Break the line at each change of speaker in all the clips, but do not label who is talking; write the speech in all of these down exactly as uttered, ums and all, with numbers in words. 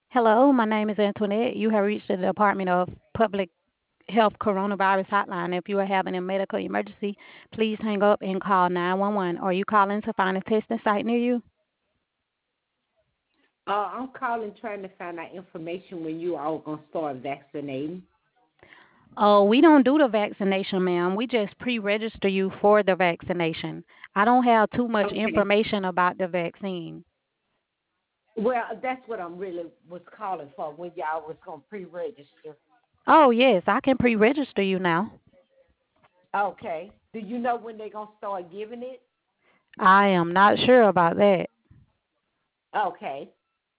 Hello, my name is Antoinette. You have reached the Department of Public Health Coronavirus Hotline. If you are having a medical emergency, please hang up and call nine one one. Are you calling to find a testing site near you?
Uh, I'm calling trying to find out information when you all gonna start vaccinating.
Oh, we don't do the vaccination, ma'am. We just pre register you for the vaccination. I don't have too much
Okay.
information about the vaccine.
Well, that's what I'm really was calling for when y'all was gonna pre-register.
Oh, yes, I can pre register you now.
Okay. Do you know when they're gonna start giving it?
I am not sure about that.
Okay.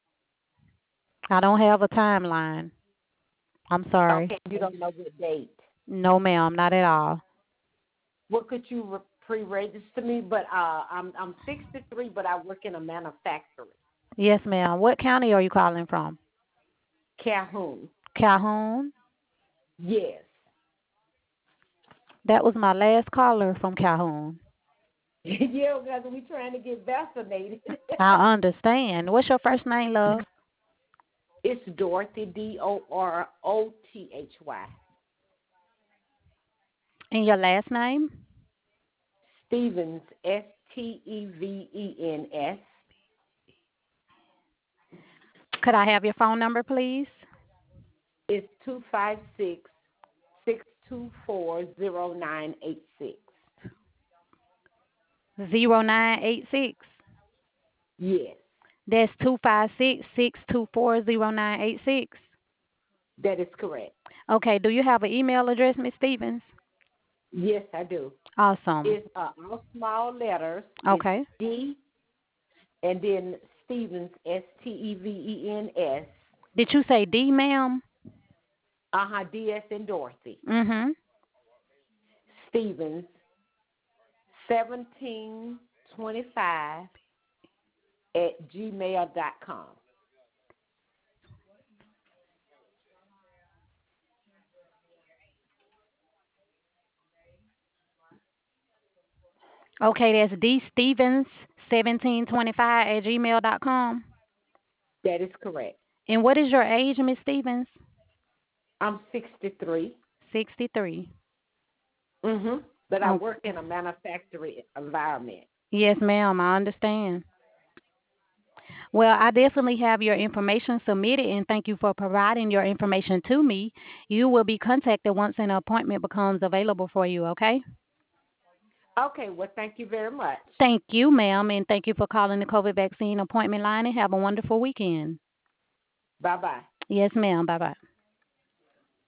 I don't have a timeline. I'm sorry.
Okay. You don't know the date.
No, ma'am, not at all.
Well, could you re- pre-register me? But uh, I'm I'm sixty-three, but I work in a manufacturing.
Yes, ma'am. What county are you calling from?
Calhoun.
Calhoun.
Yes.
That was my last caller from Calhoun.
Yeah, because we trying to get vaccinated.
I understand. What's your first name, love?
It's Dorothy, D O R O T H Y.
And your last name?
Stevens, S T E V E N S.
Could I have your phone number, please?
It's two five six, six two four, zero nine eight six.
Zero nine eight six.
Yes,
That's two five six six two four zero nine eight six.
that is correct.
Okay. Do you have an email address, Miss Stevens?
Yes, I do.
Awesome.
It's uh, all small letters. It's
Okay.
D and then Stevens, S T E V E N S.
Did you say D, ma'am?
Uh huh, D S and Dorothy.
Mm-hmm.
Stevens, seventeen twenty-five at gmail dot com.
Okay, that's D Stevens seventeen twenty five at gmail dot com.
That is correct.
And what is your age, Miss Stevens?
I'm sixty-three.
Sixty-three.
Mhm. But I
Oh,
work in a manufacturing environment.
yes, ma'am. I understand. Well, I definitely have your information submitted and thank you for providing your information to me. You will be contacted once an appointment becomes available for you, okay?
Okay. Well, thank you very much.
Thank you, ma'am, and thank you for calling the COVID vaccine appointment line and have a wonderful weekend.
Bye bye.
Yes, ma'am. Bye bye.